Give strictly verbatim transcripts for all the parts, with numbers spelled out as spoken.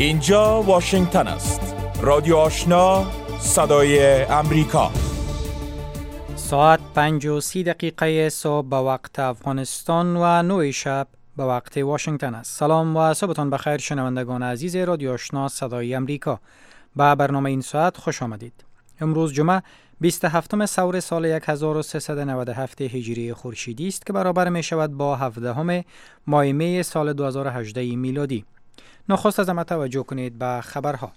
اینجا واشنگتن است. رادیو آشنا، صدای امریکا. ساعت پنج و سی دقیقه صبح به وقت افغانستان و نه شب به وقت واشنگتن است. سلام و صبحتان بخیر شنوندگان عزیز رادیو آشنا صدای امریکا. به برنامه این ساعت خوش آمدید. امروز جمعه بیست و هفتم سور سال هزار و سیصد و نود و هفت هجری خورشیدی است که برابر می شود با هفدهم ماه می سال دو هزار و هجده میلادی. نخست از همه توجه کنید به خبرها.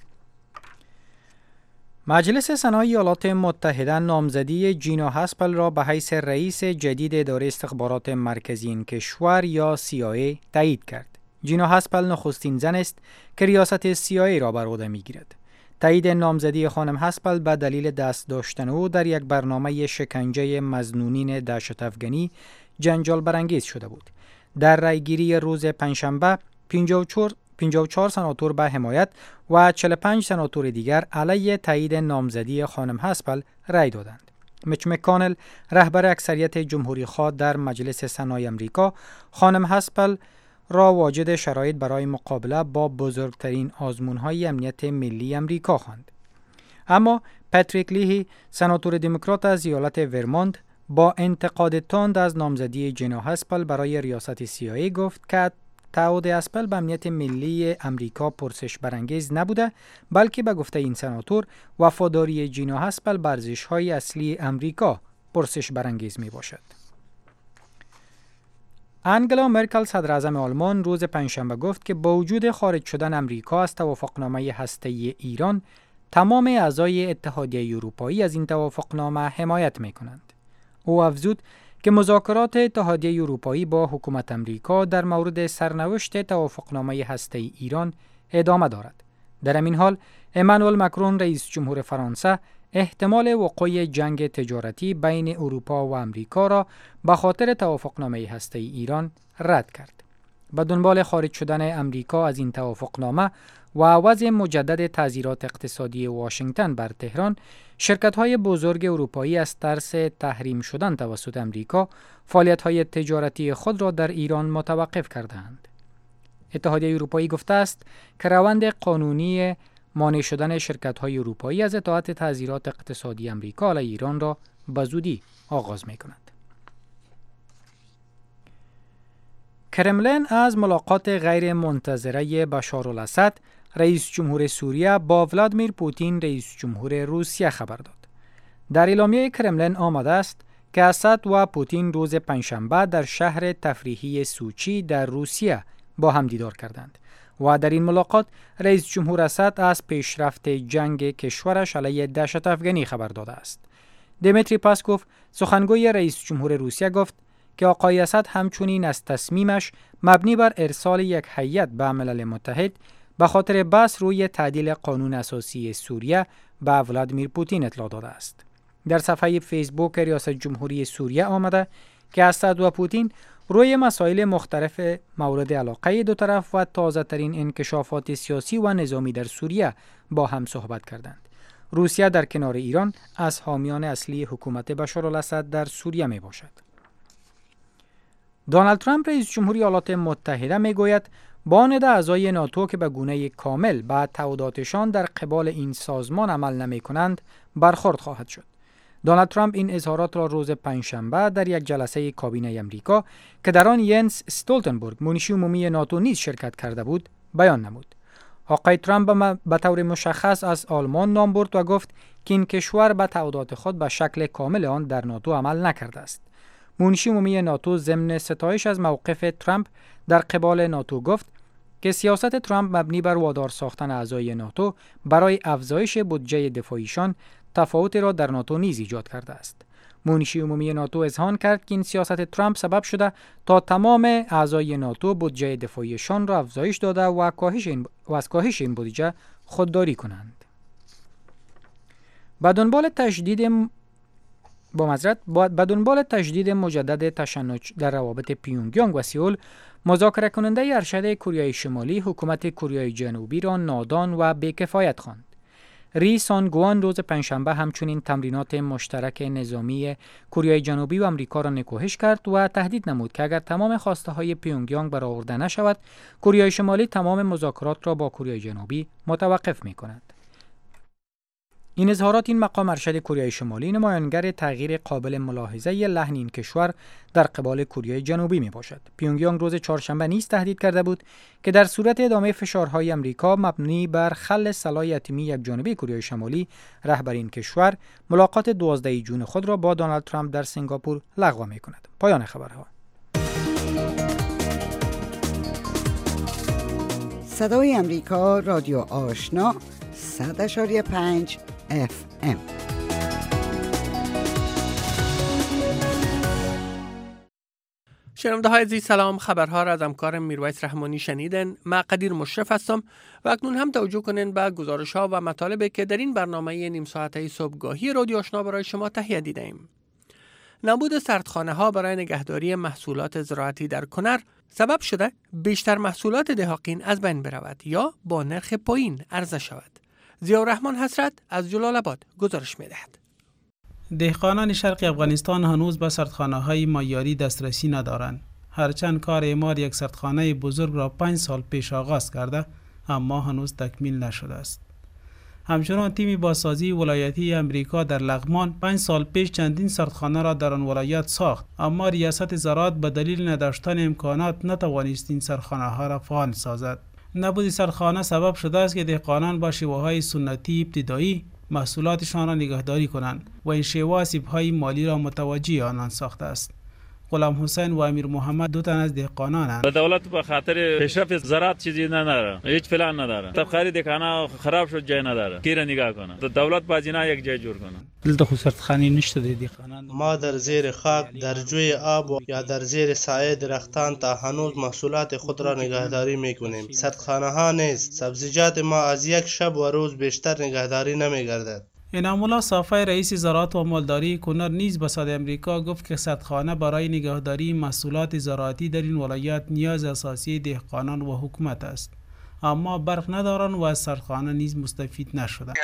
مجلس سنا ایالات متحده نامزدی جینا هاسپل را به حیث رئیس جدید اداره استخبارات مرکزی این کشور یا سی آی ای تایید کرد. جینا هاسپل نخستین زن است که ریاست سی آی ای را بر عهده می‌گیرد. تایید نامزدی خانم هاسپل به دلیل دست داشتن او در یک برنامه شکنجه مظنونین دهشت افغانی جنجال برانگیز شده بود. در رأیگیری روز پنجشنبه پنجاه و چهار سناتور به حمایت و چهل و پنج سناتور دیگر علیه تایید نامزدی خانم هاسپل رأی دادند. میچ مکانل رهبر اکثریت جمهوری خواه در مجلس سنای امریکا خانم هاسپل را واجد شرایط برای مقابله با بزرگترین آزمون‌های امنیت ملی امریکا خواند. اما پاتریک لیهی سناتور دموکرات از ایالت ورمونت با انتقاد تند از نامزدی جینا هاسپل برای ریاست سی آی ای گفت که تعهد هاسپل به امنیت ملی امریکا پرسش برانگیز نبوده، بلکه به گفته این سناتور وفاداری جینا هاسپل به ارزش‌های اصلی امریکا پرسش برانگیز می باشد. انگلا مرکل صدر اعظم آلمان روز پنجشنبه گفت که با وجود خارج شدن امریکا از توافقنامه هسته‌ای ایران، تمام اعضای اتحادیه اروپایی از این توافقنامه حمایت می کنند. او افزود که مذاکرات اتحادیه اروپایی با حکومت امریکا در مورد سرنوشت توافقنامه هسته‌ای ایران ادامه دارد. در همین حال امانوئل مکرون رئیس جمهور فرانسه احتمال وقوع جنگ تجارتی بین اروپا و امریکا را به خاطر توافقنامه هسته‌ای ایران رد کرد. به دنبال خارج شدن امریکا از این توافقنامه و وضع مجدد تعزیرات اقتصادی واشنگتن بر تهران، شرکت‌های بزرگ اروپایی از ترس تحریم شدن توسط امریکا فعالیت‌های تجارتی خود را در ایران متوقف کرده‌اند. اتحادیه اروپایی گفته است که روند قانونی مانع شدن شرکت‌های اروپایی از اطاعت تعزیرات اقتصادی امریکا علیه ایران را به زودی آغاز می‌کند. کرملین از ملاقات غیر منتظره بشار الاسد رئیس جمهور سوریه با ولادیمیر پوتین رئیس جمهور روسیه خبر داد. در اعلامیه کرملین آمده است که اسد و پوتین روز پنجشنبه در شهر تفریحی سوچی در روسیه با هم دیدار کردند و در این ملاقات رئیس جمهور اسد از پیشرفت جنگ کشورش علیه دهشت افغانی خبر داده است. دیمیتری پاسکوف سخنگوی رئیس جمهور روسیه گفت که آقای اسد همچنین از تصمیمش مبنی بر ارسال یک هیئت به ملل متحد به خاطر بحث روی تعدیل قانون اساسی سوریه به ولادیمیر پوتین اطلاع داده است. در صفحه فیسبوک ریاست جمهوری سوریه آمده که اسد و پوتین روی مسائل مختلف مورد علاقه دو طرف و تازه ترین انکشافات سیاسی و نظامی در سوریه با هم صحبت کردند. روسیه در کنار ایران از حامیان اصلی حکومت بشار الاسد در سوریه می باشد. دونالد ترامپ رئیس جمهوری ایالات متحده می گوید با آن اعضای ناتو که به گونه کامل به تعهداتشان در قبال این سازمان عمل نمی کنند برخورد خواهد شد. دونالد ترامپ این اظهارات را روز پنجشنبه در یک جلسه کابینه امریکا که در آن ینس استولتنبرگ منشی عمومی ناتو نیز شرکت کرده بود بیان نمود. آقای ترامپ به طور مشخص از آلمان نام برد و گفت که این کشور به تعهدات خود به شکل کامل آن در ناتو عمل نکرده است. منشی عمومی ناتو ضمن ستایش از موقف ترامپ در قبال ناتو گفت که سیاست ترامپ مبنی بر وادار ساختن اعضای ناتو برای افزایش بودجه دفاعیشان تفاوتی را در ناتو نیز ایجاد کرده است. منشی عمومی ناتو اذعان کرد که این سیاست ترامپ سبب شده تا تمام اعضای ناتو بودجه دفاعیشان را افزایش داده و کاهش این و از کاهش این بودجه خودداری کنند. با دنبال تشدید با معذرت با دنبال تجدید مجدد تشنج در روابط پیونگیانگ و سئول، مذاکره کننده ارشد کره شمالی حکومت کره جنوبی را نادان و بی‌کفایت خواند. ری سون گوان روز پنجشنبه همچنین تمرینات مشترک نظامی کره جنوبی و آمریکا را نکوهش کرد و تهدید نمود که اگر تمام خواسته های پیونگیانگ برآورده نشود، کره شمالی تمام مذاکرات را با کره جنوبی متوقف می‌کند. این اظهارات این مقام ارشد کره شمالی نمایانگر تغییر قابل ملاحظه لحن این کشور در قبال کره جنوبی می باشد. پیونگیانگ روز چهارشنبه نیز تهدید کرده بود که در صورت ادامه فشارهای آمریکا مبنی بر خل سلاح اتمی یکجانبه کره شمالی، رهبر این کشور ملاقات دوازده جون خود را با دونالد ترامپ در سنگاپور لغو می کند. پایان خبرها. صدای امریکا، رادیو آشنا، صد اشاری پنج اف ام. شنونده های عزیز سلام، خبرها را از همکارم میرویس رحمانی شنیدن. من قدیر مشرف هستم و اکنون هم توجه کنین به گزارش ها و مطالبی که در این برنامه نیم ساعته صبحگاهی رادیو آشنا برای شما تهیه دیدیم. نبود سردخانه ها برای نگهداری محصولات زراعتی در کنر سبب شده بیشتر محصولات دهاقین از بین برود یا با نرخ پایین عرضه شود. ضیاءالرحمن حسرت از جلال آباد گزارش می‌دهد. دهقانان شرق افغانستان هنوز به سردخانه‌های معیاری دسترسی ندارند. هرچند کار اعمار یک سردخانه بزرگ را پنج سال پیش آغاز کرده، اما هنوز تکمیل نشده است. همچنان تیم بازسازی ولایتی امریکا در لغمان پنج سال پیش چندین سردخانه را در آن ولایت ساخت، اما ریاست زراعت به دلیل نداشتن امکانات نتوانست این سردخانه ها را فعال سازد. نبود سردخانه سبب شده است که دهقانان با شیوه‌های سنتی ابتدایی محصولاتشان را نگهداری کنند و این شیوه آسیب‌های مالی را متوجه آنان ساخته است. غلام حسین و امیر محمد دو تن از دهقانانند. دولت به خاطر پیشرفت زراعت چیزی نداره، هیچ پلان نداره. تبخیری دهقانا خراب شد، جای نداره. کیره نگاه کنه. دولت باجینا یک جای جور کنه. دلته خو سردخانه نشته د دهقانان. ما در زیر خاک، در جوی آب و یا در زیر سایه درختان تا هنوز محصولات خود را نگهداری میکنیم. سردخانه ها نیست. سبزیجات ما از یک شب و روز بیشتر نگهداری نمیگردد. انعام الله صافی رئیس زراعت و مالداری کنر نیز به صدای امریکا گفت که سردخانه برای نگهداری محصولات زراعتی در این ولایت نیاز اساسی دهقانان و حکومت است، اما برق ندارند و از سردخانه نیز مستفید نشدند.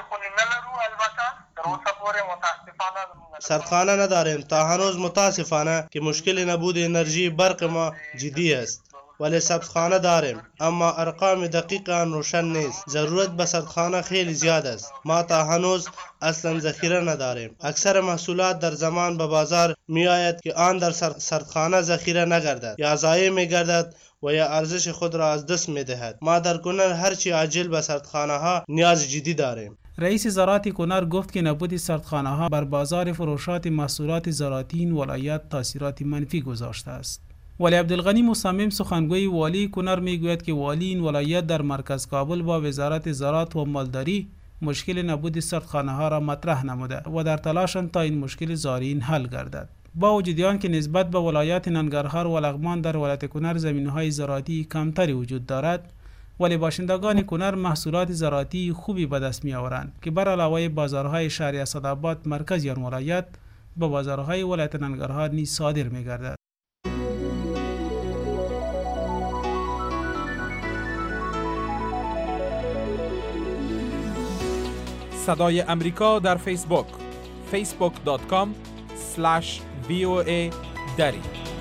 سردخانه نداریم تا هنوز، متاسفانه که مشکل نبود انرژی برق ما جدی است، ولی سردخانه داریم اما ارقام دقیق آن روشن نیست. ضرورت به سردخانه خیلی زیاد است. ما تا هنوز اصلا ذخیره نداریم. اکثر محصولات در زمان به بازار می آید که آن در سردخانه ذخیره نگردد، یا ضایع می گردد و یا ارزش خود را از دست می دهد. ما در کنر هرچی عاجل به سردخانه ها نیاز جدی داریم. رئیس زراعت کنر گفت که نبود سردخانه ها بر بازار فروشات محصولات زراعتی این ولایت تاثیرات منفی گذاشته است. ولی عبدالغنی مصمم سخنگوی والی کنر میگوید که والی این ولایت در مرکز کابل با وزارت زراعت و مالداری مشکل نبود سردخانه ها را مطرح نموده و در تلاشند تا این مشکل زارعین حل گردد. با وجود آن که نسبت به ولایات ننگرهار و لغمان در ولایت کنر زمینهای زراعتی کمتری وجود دارد، ولی باشندگان کنر محصولات زراعتی خوبی به دست می آورند که بر علاوه بازارهای شهر اسدآباد مرکز آن ولایت به بازارهای ولایت ننگرهار نیز صادر می گردد. صدای امریکا در فیسبوک فیسبوک دات کام اسلش وی او ای دری.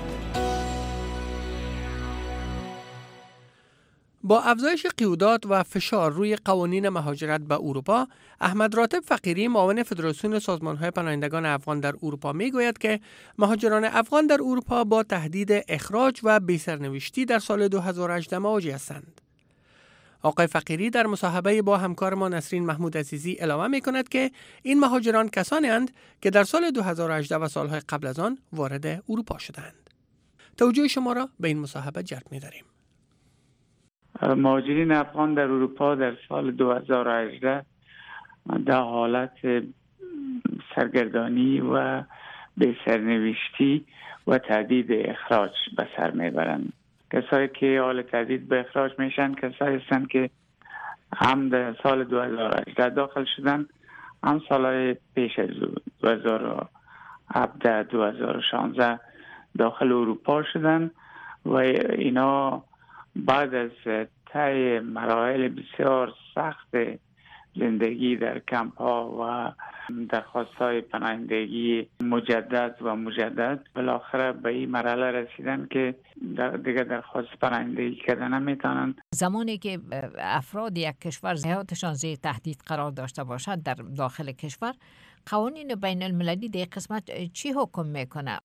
با افزایش قیودات و فشار روی قوانین مهاجرت به اروپا، احمد راتب فقیری معاون فدراسیون سازمان‌های پناهندگان افغان در اروپا میگوید که مهاجران افغان در اروپا با تهدید اخراج و بی‌سرنوشتی در سال دو هزار و هجده مواجه هستند. آقای فقیری در مصاحبه با همکار ما نسرین محمود عزیزی اعلام می‌کند که این مهاجران کسانی اند که در سال دو هزار و هجده و سالهای قبل از آن وارد اروپا شدند. توجه شما را به این مصاحبه جلب می‌داریم. مهاجرین افغان در اروپا در سال دو هزار و هجده در حالت سرگردانی و بی‌سرنوشتی و تهدید اخراج به سر میبرند. کسایی که حال تهدید به اخراج میشن کسایی هستند که هم در سال دو هزار و هجده داخل شدن، هم سالهای پیش از دو هزار و هفده دو هزار و شانزده داخل اروپا شدن و اینا بعد از طی مراحل بسیار سخت زندگی در کمپ ها و درخواست های پناهندگی مجدد و مجدد بالاخره به این مرحله رسیدن که دیگه درخواست پناهندگی کردن نمیتونن. زمانی که افراد یک کشور حیاتشان زیر تهدید قرار داشته باشد در داخل کشور، قوانین بین المللی در قسمت چی حکم میکنه؟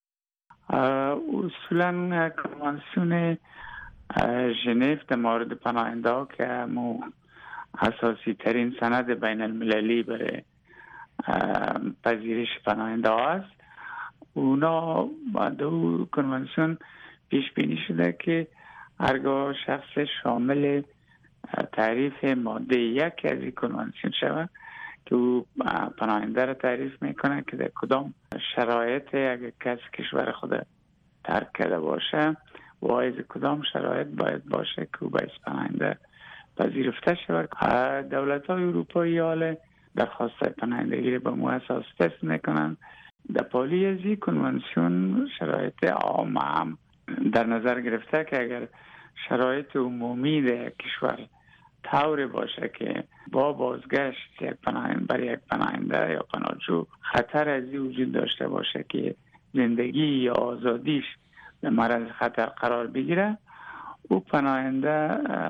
اصولا کنوانسیون ژنو در مورد پناهنده ها که مو اساسی ترین سند بین المللی برای پذیرش پناهنده ها است، اونا با دو کنوانسیون پیش بینی شده که هرگاه شخص شامل تعریف ماده یک از این کنوانسیون شود که او پناهنده را تعریف میکنه که در کدام شرایط اگر کس کشور خود ترک کرده باشه و از کدام شرایط باید باشه که او باید پناهنده پذیرفته شود. دولت های اروپایی حال درخواست پناهندگی به مو اساس تست میکنن. در پالی از این کنوانسیون شرایط عام هم در نظر گرفته که اگر شرایط عمومی در کشور طور باشه که با بازگشت یک پناهنده برای یک پناهنده یا پناهجو خطر از این وجود داشته باشه که زندگی یا آزادیش به معرض خطر قرار بگیره، او پناهنده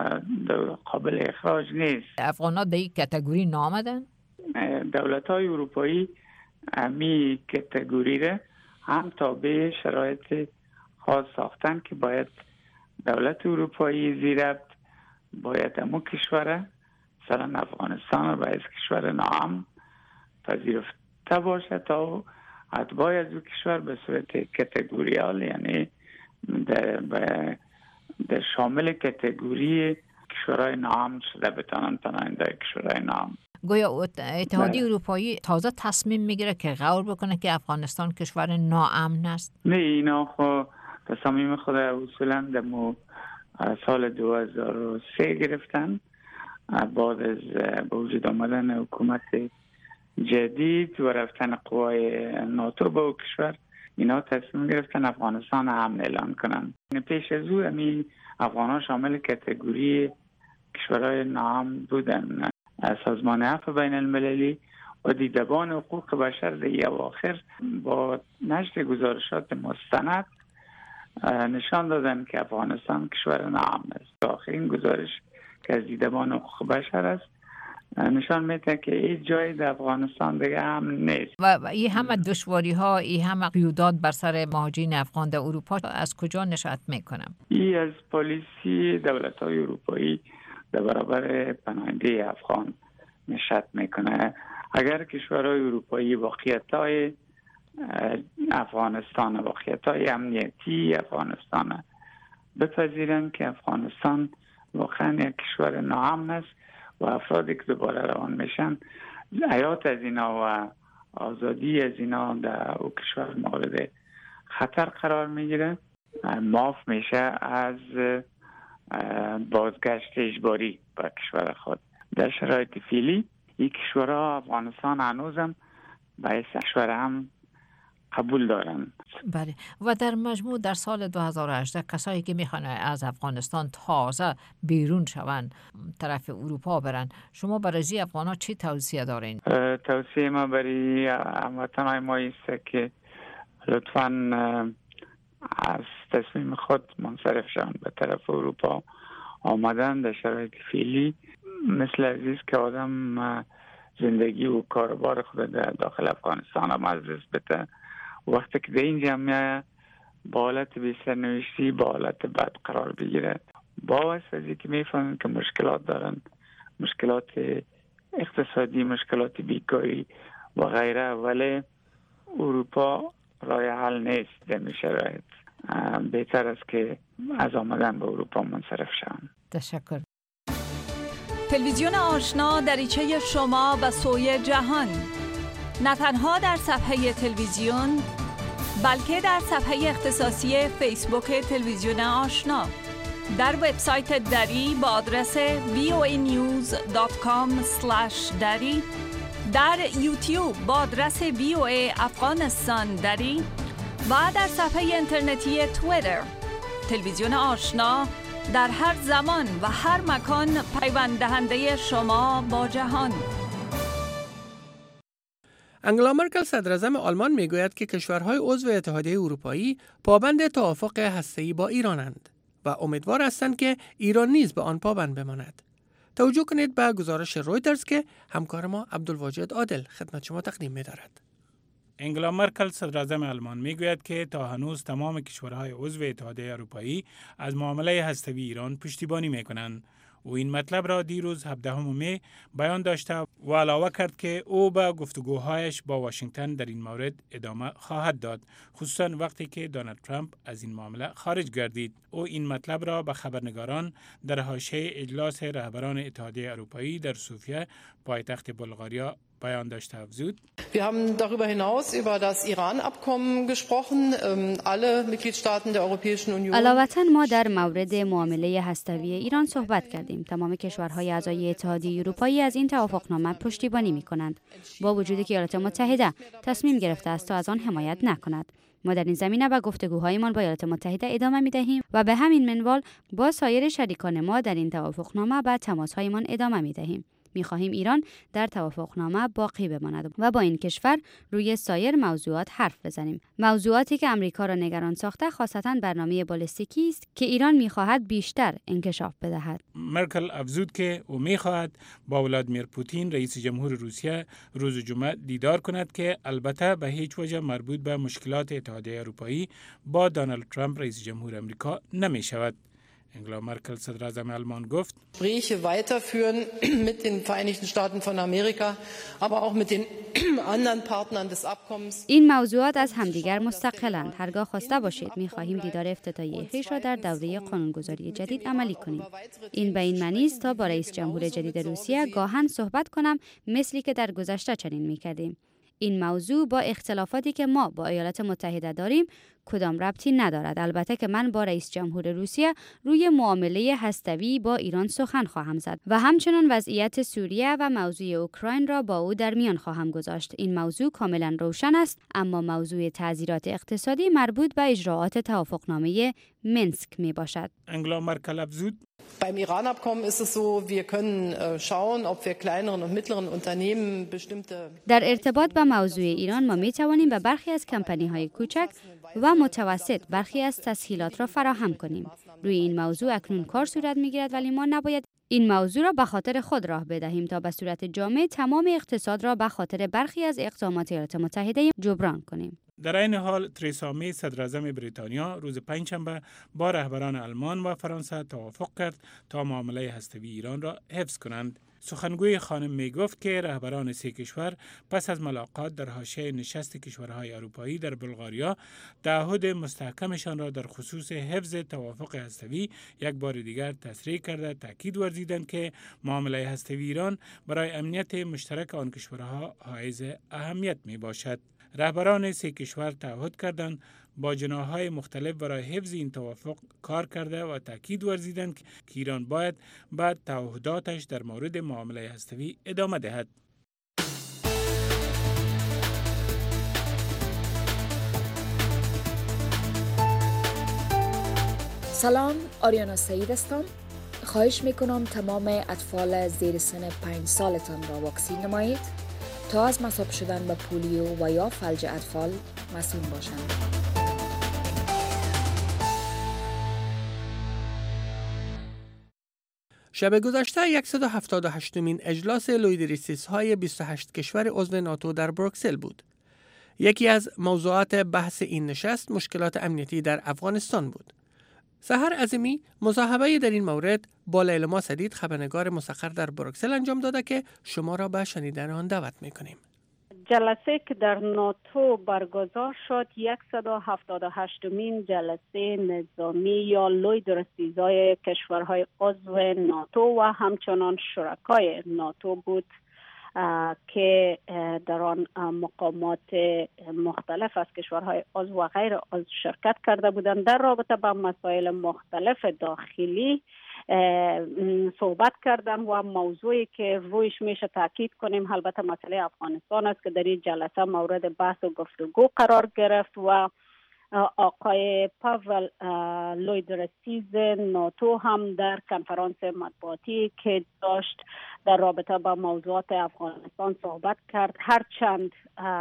قابل اخراج نیست. افغان‌ها در این کاتگوری نامدن؟ دولت های اروپایی همی کاتگوری را هم تابع شرایط خاص ساختن که باید دولت اروپایی زیربط باید همو کشوره مثلا افغانستان و از کشور ناام پذیرفته باشه تا اتباع از او کشور به صورت کاتگوریال، یعنی در, در شامل کاتگوری کشورهای ناام شده بتانن پناهنده کشورهای ناام. گویا اتحادیه اروپایی تازه تصمیم میگیره که غور بکنه که افغانستان کشور ناامن است؟ نه، اینا خب تصمیم خود اصولا در سال دو هزار و سه گرفتن بعد از به وجود آمدن حکومت جدید و رفتن قوای ناتو به او کشور. اینا تصمیم گرفتن افغانستان امن اعلان کنن. پیش از او امی افغانان شامل کاتگوری کشورهای ناامن بودن. سازمان عفو بین المللی و دیدبان حقوق بشر در اواخر با نشر گزارشات مستند نشان دادن که افغانستان کشور ناامن است. آخرین گزارش که از دیدبان حقوق بشر است نشان میده که این جای در افغانستان دیگه امن نیست. و این همه دشواری ها، این همه قیودات بر سر مهاجرین افغان در اروپا از کجا نشأت میکنم؟ این از پالیسی دولت های اروپایی در برابر پناهنده افغان نشأت میکنه. اگر کشورهای اروپایی واقعیت‌های افغانستان و واقعیت‌های امنیتی افغانستان بپذیرن که افغانستان واقعا یک کشور ناامن است و افرادی که دوباره روان میشن حیات از اینا و آزادی از اینا در او کشور مورد خطر قرار میگیره، معاف میشه از بازگشت اجباری به کشور خود. در شرایط فعلی این کشورها افغانستان هنوزم به کشور هم قبول دارن. بله. و در مجموع در سال دو هزار و هجده کسایی که میخوان از افغانستان تازه بیرون شون طرف اروپا برن، شما برای افغانا چی توصیه دارین؟ توصیه ما برای هموطنهای ما است که لطفاً از تصمیم خود منصرف شون به طرف اروپا. آمدن در شرایط فعلی مثل عزیز که آدم زندگی و کاربار خود در داخل افغانستان هم از دست بده. وقتی که در این جمعه با حالت بی سرنوشتی با حالت بد قرار بگیره، با واسه که میفهمن که مشکلات دارن، مشکلات اقتصادی، مشکلات بیکاری و غیره، ولی اروپا راه حل نیست در این شرایط. بهتر است که از آمدن به اروپا منصرف شوند. تشکر. تلویزیون آشنا دریچه شما و سوی جهان، نه تنها در صفحه تلویزیون بلکه در صفحه اختصاصی فیسبوک تلویزیون آشنا، در وبسایت دری با آدرس وی او ای نیوز دات کام اسلش دری، در یوتیوب با آدرس وی او ای افغانستان دری و در صفحه اینترنتی توییتر. تلویزیون آشنا در هر زمان و هر مکان پیوند دهنده شما با جهان. انگلا مرکل صدراعظم آلمان میگوید که کشورهای عضو اتحادیه اروپایی پابند توافق هسته‌ای با ایرانند و امیدوار هستند که ایران نیز به آن پابند بماند. توجه کنید به گزارش رویترز که همکار ما عبدالواجد عادل خدمت شما تقدیم می‌دارد. انگلا مرکل صدراعظم آلمان میگوید که تا هنوز تمام کشورهای عضو اتحادیه اروپایی از معامله هسته‌ای ایران پشتیبانی میکنند. او این مطلب را دیروز هفدهم می بیان داشته و علاوه کرد که او به گفتگوهایش با واشنگتن در این مورد ادامه خواهد داد، خصوصا وقتی که دونالد ترامپ از این معامله خارج گردید. او این مطلب را به خبرنگاران در حاشیه اجلاس رهبران اتحادیه اروپایی در سوفیا پایتخت بلغاریا بیان داشته افزود. Wir haben darüber hinaus über das Iran-Abkommen gesprochen. Alle Mitgliedstaaten der Europäischen Union. علاوه ما در مورد معامله هسته‌ای ایران صحبت کردیم. تمام کشورهای اعضای اتحادیه اروپایی از این توافقنامه پشتیبانی می‌کنند، با وجودی که ایالات متحده تصمیم گرفته است تا از آن حمایت نکند. ما در این زمینه به گفتگوهایمان با ایالات متحده ادامه می‌دهیم و به همین منوال با سایر شریکان ما در این توافقنامه به تماس‌هایمان ادامه می‌دهیم. می‌خواهیم ایران در توافقنامه باقی بماند و با این کشور روی سایر موضوعات حرف بزنیم. موضوعاتی که امریکا را نگران ساخته خاصتاً برنامه بالستیکی است که ایران می‌خواهد بیشتر انکشاف بدهد. مرکل افزود که او می‌خواهد با ولادیمیر پوتین رئیس جمهور روسیه روز جمعه دیدار کند که البته به هیچ وجه مربوط به مشکلات اتحادیه اروپایی با دونالد ترامپ رئیس جمهور آمریکا نمی‌شود. انگلا مرکل صدراعظم آلمان گفت Gespräche weiterführen mit den Vereinigten Staaten von Amerika, aber auch mit den anderen Partnern des Abkommens. این موضوعات از همدیگر مستقلند. هرگاه خواسته باشید می‌خواهیم دیدار افتتاحیه خویش را در دوره قانونگذاری جدید عملی کنیم. این به این معنی است تا با رئیس جمهور جدید روسیه گاهن صحبت کنم، مثلی که در گذشته چنین می‌کردیم. این موضوع با اختلافاتی که ما با ایالات متحده داریم کدام ربطی ندارد. البته که من با رئیس جمهور روسیه روی معامله هسته‌ای با ایران سخن خواهم زد و همچنین وضعیت سوریه و موضوع اوکراین را با او در میان خواهم گذاشت. این موضوع کاملا روشن است، اما موضوع تعزیرات اقتصادی مربوط به اجراعات توافقنامه منسک می باشد. انگلا مرکل افزود Beim Iran-Abkommen ist es so, wir können schauen, ob wir kleineren und mittleren Unternehmen bestimmte در ارتباط با موضوع ایران ما می توانیم به برخی از کمپانی‌های کوچک و متوسط برخی از تسهیلات را فراهم کنیم. روی این موضوع اکنون کار صورت می‌گیرد، ولی ما نباید این موضوع را به خاطر خود راه بدهیم تا به صورت جامع تمام اقتصاد را به خاطر برخی از اقدامات ایالات متحده جبران کنیم. در این حال تریسا می صدراعظم بریتانیا روز پنجشنبه با رهبران آلمان و فرانسه توافق کرد تا معامله هسته‌ای ایران را حفظ کنند. سخنگوی خانم می گفت که رهبران سه کشور پس از ملاقات در حاشیه نشست کشورهای اروپایی در بلغاریا تعهد مستحکمشان را در خصوص حفظ توافق هسته‌ای یک بار دیگر تصریح کرده تاکید ورزیدند که معامله هسته‌ای ایران برای امنیت مشترک آن کشورها حائز اهمیت می باشد. رهبران سه کشور تعهد کردند با جناح‌های مختلف برای حفظ این توافق کار کرده و تاکید ورزیدند که ایران باید به تعهداتش در مورد معامله هسته‌ای ادامه دهد. سلام، آریانا سعید هستم. خواهش میکنم تمام اطفال زیر سن پنج سالتان را واکسین نمایید تا از مصاب شدن به پولیو و یا فلج اطفال مسئول باشند. شب گذشته صد و هفتاد و هشتمین اجلاس لیدرسی‌های بیست و هشت کشور عضو ناتو در بروکسل بود. یکی از موضوعات بحث این نشست مشکلات امنیتی در افغانستان بود. سحر عظیمی مصاحبه در این مورد با لیلما سدید خبرنگار مستقر در بروکسل انجام داده که شما را به شنیدن آن دعوت می‌کنیم. جلسه که در ناتو برگزار شد صد و هفتاد و هشتمین جلسه نظامی یا لیدرسی‌های کشورهای عضو ناتو و همچنان شرکای ناتو بود که در آن مقامات مختلف از کشورهای عضو و غیر عضو شرکت کرده بودند. در رابطه با مسائل مختلف داخلی صحبت کردن و موضوعی که رویش میشه تاکید کنیم البته مسئله افغانستان است که در این جلسه مورد بحث و گفتگو قرار گرفت و آقای پاول لویدرسیز ناتو هم در کنفرانس مطبوعاتی که داشت در رابطه با موضوعات افغانستان صحبت کرد. هرچند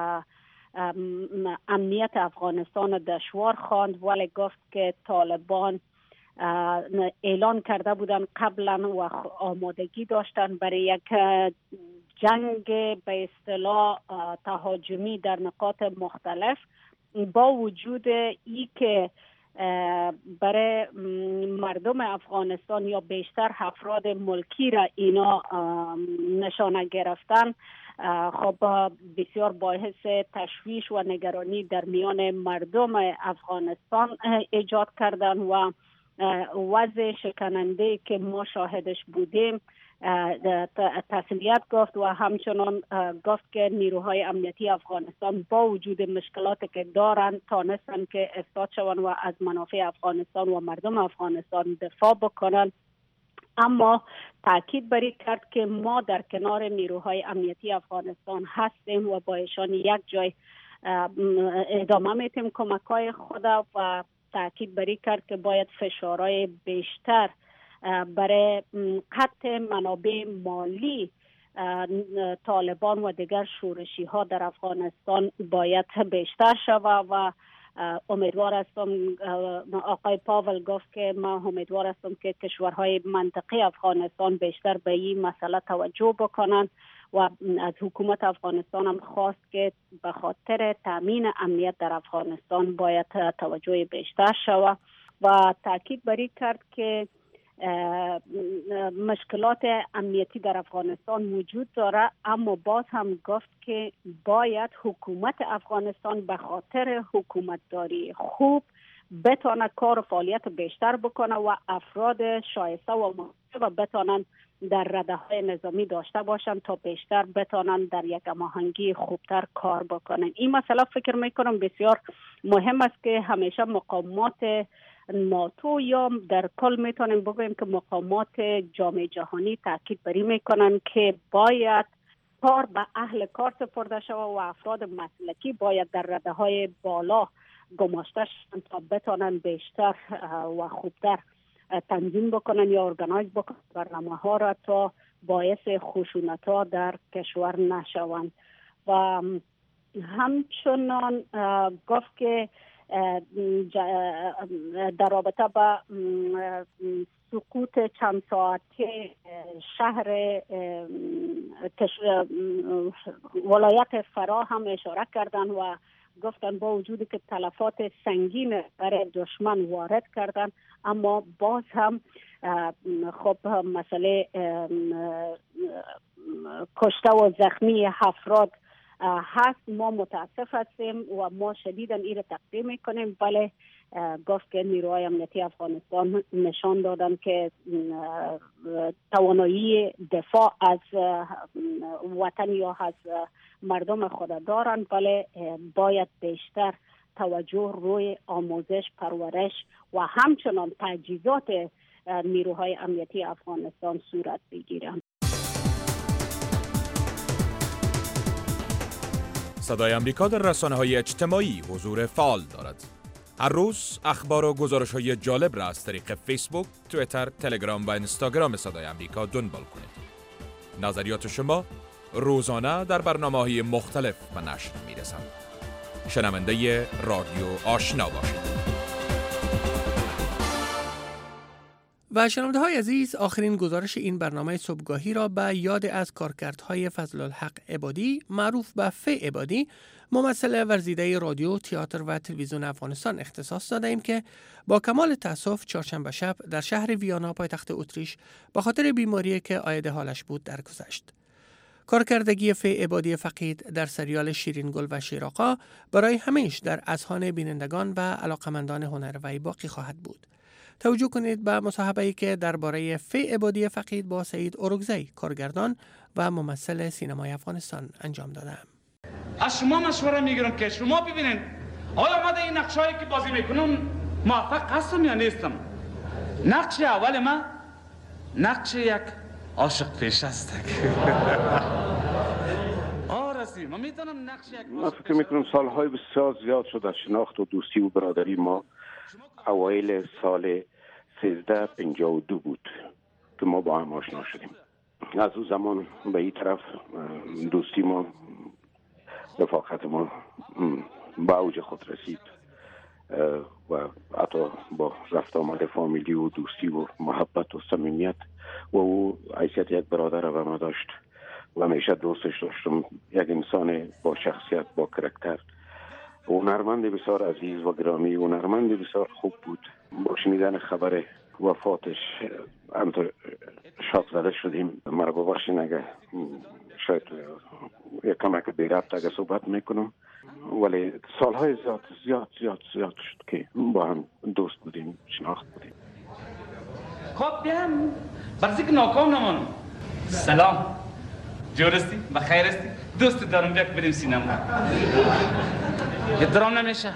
امنیت افغانستان دشوار خواند، ولی گفت که طالبان اعلان کرده بودند قبلا و آمادگی داشتن برای یک جنگ به اصطلاح تهاجمی در نقاط مختلف، با وجود ای که برای مردم افغانستان یا بیشتر افراد ملکی را اینا نشانه گرفتن، خب بسیار باعث تشویش و نگرانی در میان مردم افغانستان ایجاد کردن و وضع شکننده که ما شاهدش بودیم تسلیت گفت و همچنان گفت که نیروهای امنیتی افغانستان با وجود مشکلاتی که دارند تانستن که اثبات شوند و از منافع افغانستان و مردم افغانستان دفاع بکنند. اما تاکید بر این کرد که ما در کنار نیروهای امنیتی افغانستان هستیم و با ایشان یک جای ادامه میتیم کمک‌های خود و تاکید بر این کرد که باید فشارهای بیشتر برای قطع منابع مالی طالبان و دیگر شورشی ها در افغانستان باید بیشتر شود و امیدوار هستم، آقای پاول گفت که ما امیدوار هستم که کشورهای منطقه افغانستان بیشتر به این مسئله توجه بکنند و از حکومت افغانستان هم خواست که به خاطر تامین امنیت در افغانستان باید توجه بیشتر شود و تاکید بر این کرد که مشکلات امنیتی در افغانستان وجود داره، اما باز هم گفت که باید حکومت افغانستان به خاطر حکومتداری خوب بتونه کار و فعالیت بیشتر بکنه و افراد شایسته و مناسب بتونن در رده‌های نظامی داشته باشن تا بیشتر بتونن در یک هماهنگی خوبتر کار بکنن. این مسئله فکر میکنم بسیار مهم است که همیشه مقامات ناتو یا در کل میتونیم بگوییم که مقامات جامعه جهانی تاکید بر این میکنن که باید کار به اهل کار سپرده شود و افراد مسلکی باید در رده‌های بالا گماشته شوند تا بتونن بیشتر و خوبتر تنظیم بکنن یا ارگانایز بکنن برنامه‌ها را تا باعث خشونت‌ها در کشور نشوند. و همچنان گفت که در رابطه با سقوط چند ساعته شهر ولایت فرا هم اشاره کردن و گفتن با وجودی که تلفات سنگین برای دشمن وارد کردن، اما باز هم خب مسئله کشته و زخمی افراد هست. ما متاسف هستیم و ما شدیداً این را تقدیم میکنیم، ولی گفت که نیروهای امنیتی افغانستان نشان دادن که توانایی دفاع از وطن یا از مردم خود دارن، ولی باید بیشتر توجه روی آموزش، پرورش و همچنان تجهیزات نیروهای امنیتی افغانستان صورت بگیرند. صدای امریکا در رسانه‌های اجتماعی حضور فعال دارد. هر روز اخبار و گزارش‌های جالب را از طریق فیسبوک، توییتر، تلگرام و اینستاگرام صدای امریکا دنبال کنید. نظریات شما روزانه در برنامه‌های مختلف به نشر می‌رسند. شنونده رادیو آشنا باشید. و شنونده های عزیز، آخرین گزارش این برنامه صبحگاهی را به یاد از کارکردهای فضل الحق عبادی معروف به فی عبادی، ممثل ورزیده رادیو، تئاتر و تلویزیون افغانستان اختصاص داده ایم که با کمال تأسف چهارشنبه شب در شهر ویانا پایتخت اتریش به خاطر بیماری که عاید حالش بود درگذشت. کارکردگی فی عبادی فقید در سریال شیرین گل و شیراقا برای همیش در اذهان بینندگان و علاقمندان هنر وی باقی خواهد بود. توجه کنید به مصاحبه‌ای که درباره فی عبادی فقید با سعید اورگزی، کارگردان و ممثل سینمای افغانستان انجام دادم. از شما مشوره میگیرم که شما ببینید آیا ما در این نقشایی که بازی میکنم موفق هستم یا نیستم. نقش اول ما نقش یک عاشق پیش است. آرسی هستیم. ما میتونم نقش یک من فکر میکنم سالهای بسیار زیاد شد از شناخت و دوستی و برادری ما. اوایل سال سیزده پنجاه و دو بود که ما با هم آشنا شدیم. از اون زمان به این طرف دوستی ما، رفاقت ما به اوج خود رسید و حتی با رفت آمد فامیلی و دوستی و محبت و صمیمیت و او حیثیت یک برادر و ما داشت و همیشه دوستش داشتم. یک انسان با شخصیت، با کرکتر، هنرمند بسیار عزیز و گرامی، هنرمند بسیار خوب بود. با شنیدن خبر وفاتش همطور شاک زده شدیم. مرا ببخشید اگه شاید یک کمک بی ربط اگه صحبت میکنم، ولی سالهای زیاد زیاد زیاد زیاد شد که با هم دوست بودیم، شناخت بودیم. خب بیام برزی که ناکام نمانم. سلام، جور استی؟ بخیر استی؟ دوست دارم بیاک بریم سینما. ادرام نمیشه.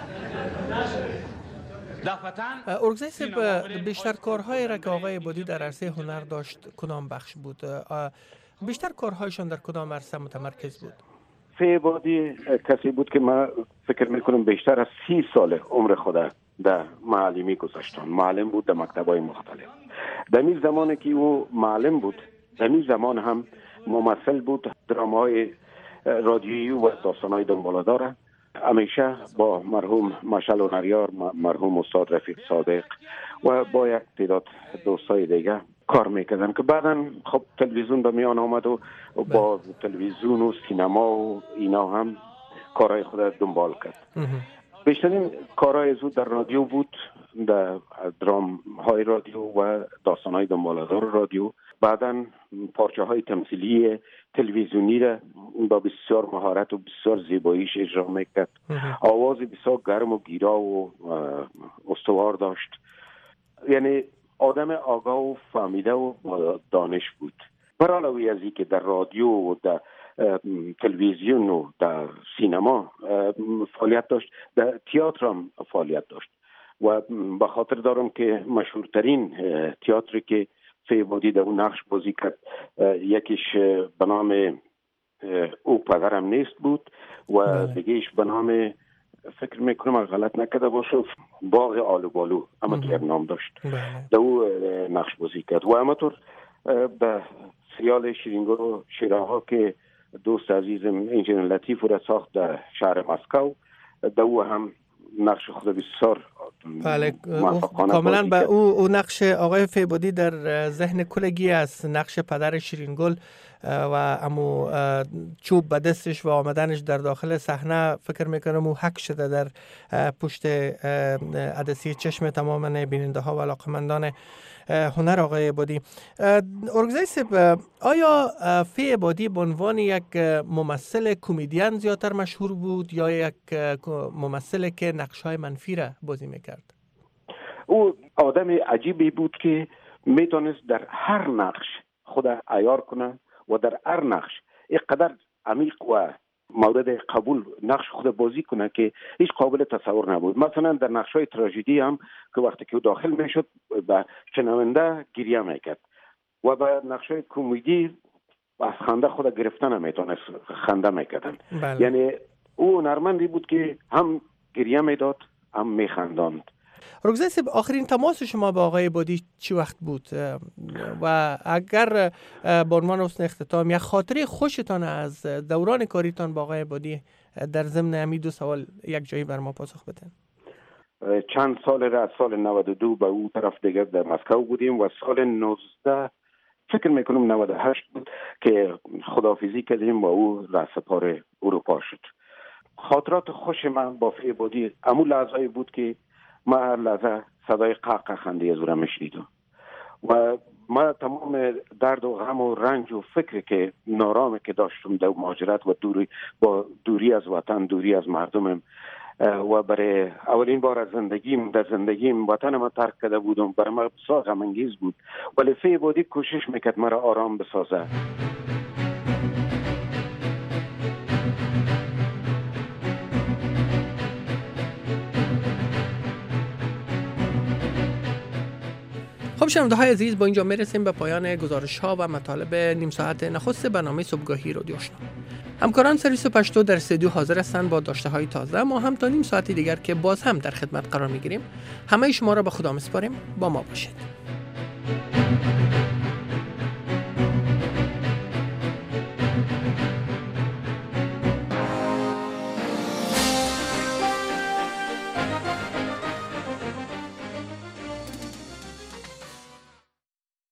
ارگزای سب بیشتر کارهای را که آقای عبادی در عرصه هنر داشت کدام بخش بود؟ بیشتر کارهایشان در کدام عرصه متمرکز بود؟ فی عبادی کسی بود که من فکر میکنم بیشتر از سی سال عمر خود در معلمی گذاشتن. معلم بود در مکتبای مختلف. در این زمانی که او معلم بود، در این زمان هم ممثل بود. درامای رادیویی و داستانهای دنباله‌دار همیشه با مرحوم مشعل هنریار، مرحوم استاد رفیق صادق و با یک تعداد دوستای دیگه کار میکردن که بعدا خب تلویزیون به میان آمد و با تلویزیون و سینما و اینا هم کارهای خود دنبال کرد. بیشترین کارهای زود در رادیو بود، در درام های رادیو و داستان های دنباله‌دار رادیو. بعدا پارچه های تمثیلی تلویزیونی را با بسیار مهارت و بسیار زیباییش اجرا میکرد. آواز بسیار گرم و گیرا و استوار داشت. یعنی آدم آگاه و فهمیده و دانش بود. برعلاوه از اینکه در رادیو و در تلویزیون و در سینما فعالیت داشت، در تئاتر هم فعالیت داشت و به خاطر دارم که مشهورترین تئاتری که فی عبادی در اون نقش بازی کرد، یکیش به نام او پدرم نیست بود و دیگهش به نام، فکر میکنم غلط نکرده باشه، باغ آلو بالو، اما که نام داشت. در او نقش بازی کرد و همطور به سریال شیرینگل و شیراها که دوست عزیزم انجینر لطیف را ساخت در شهر مسکو، در او هم نقش خود بسیار بله کاملا به او, او نقش آقای فی عبادی در ذهن کلگی از نقش پدر شیرینگل و امو چوب به دستش و آمدنش در داخل صحنه، فکر میکنم او حک شده در پشت عدسی چشم تمام بیننده ها و علاقمندان هنر آقای عبادی. ارگزای سب، آیا فی عبادی به عنوان یک ممثل کمدین زیادتر مشهور بود یا یک ممثل که نقش‌های منفی را بازی میکرد؟ او آدم عجیبی بود که میتونست در هر نقش خود عیار کنه و در هر نقش اینقدر عمیق و مورد قبول نقش خود بازی کنه که هیچ قابل تصور نبود. مثلا در نقش‌های تراژدی هم که وقتی که داخل میشد به شنونده گریه میکرد و به نقش‌های کمدی از خنده خود گرفتن نمیتونست، خنده میکردن. بله. یعنی او هنرمندی بود که هم گریه میداد هم میخنداند. ارگزای سب، آخرین تماس شما با آقای عبادی چی وقت بود و اگر به عنوان حسن اختتام یک خاطره خوشتان از دوران کاریتان با آقای عبادی در ضمن همین دو سوال یک جایی بر ما پاسخ بدین؟ چند سال را از سال نود و دو به او طرف دیگر در مسکو بودیم و سال نوزده فکر میکنم نود و هشت بود که خداحافظی کردیم و او رهسپار اروپا شد. خاطرات خوش من با فی عبادی همون لحظه‌ای بود که ما هر لحظه صدای قهقه خنده از او را میشنیدم و ما تمام درد و غم و رنج و فکر که نارامی که داشتم در مهاجرت و دوری با دوری از وطن، دوری از مردمم و برای اولین بار از زندگیم در زندگیم وطن ما ترک کرده بودم، برای ما بسیار غم انگیز بود. ولی فی عبادی کوشش میکرد مرا آرام بسازه. خب شنونده های عزیز، با اینجا میرسیم به پایان گزارش ها و مطالب نیم ساعت نخست برنامه صبحگاهی رادیو آشنا. همکاران سرویس پشتو در استودیو حاضر هستند با داشته های تازه. ما هم تا نیم ساعت دیگر که باز هم در خدمت قرار میگیریم. همه شما را به خدا میسپاریم. با ما باشید.